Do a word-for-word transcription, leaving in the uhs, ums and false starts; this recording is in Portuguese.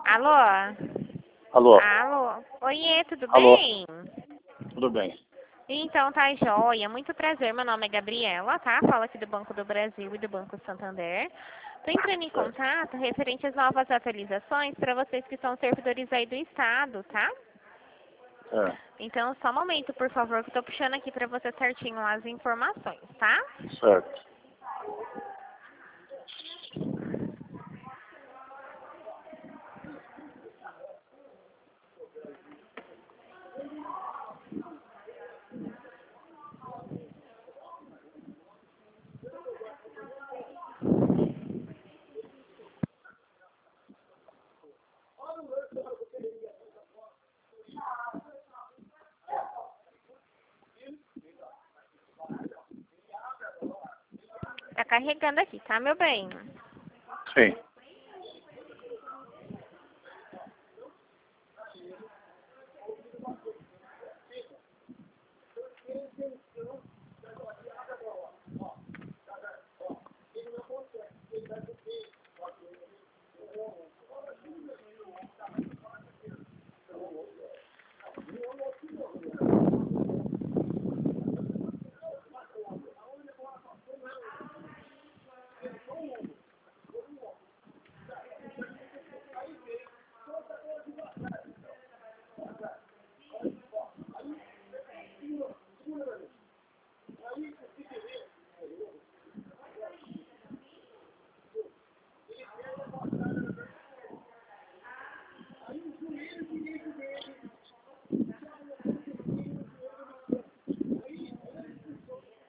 Alô? Alô? Alô? Oiê, tudo Alô? bem? Tudo bem. Então, tá joia. Muito prazer, meu nome é Gabriela, tá? Falo aqui do Banco do Brasil e do Banco Santander. Tô entrando em Certo. contato referente às novas atualizações para vocês que são servidores aí do Estado, tá? É, Então, só um momento, por favor, que eu tô puxando aqui para você certinho as informações, tá? certo. Tá carregando aqui, tá, meu bem? Sim.